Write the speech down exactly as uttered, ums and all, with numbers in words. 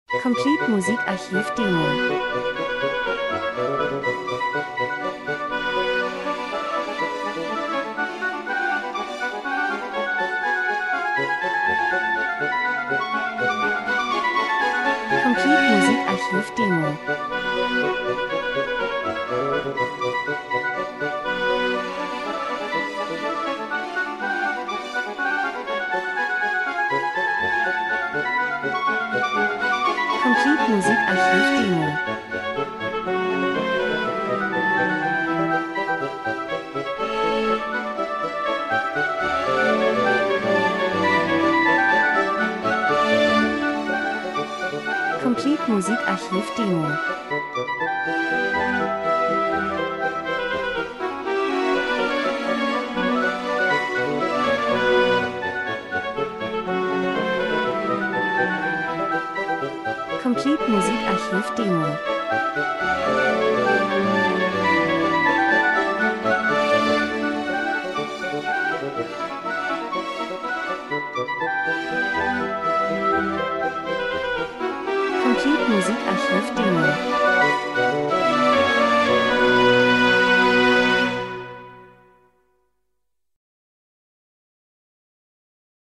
Complete Musikarchiv Demo. Complete Musikarchiv Demo. Complete Musikarchiv Demo. Complete Musikarchiv Demo. Complete Musikarchiv Demo. Complete Musikarchiv Demo.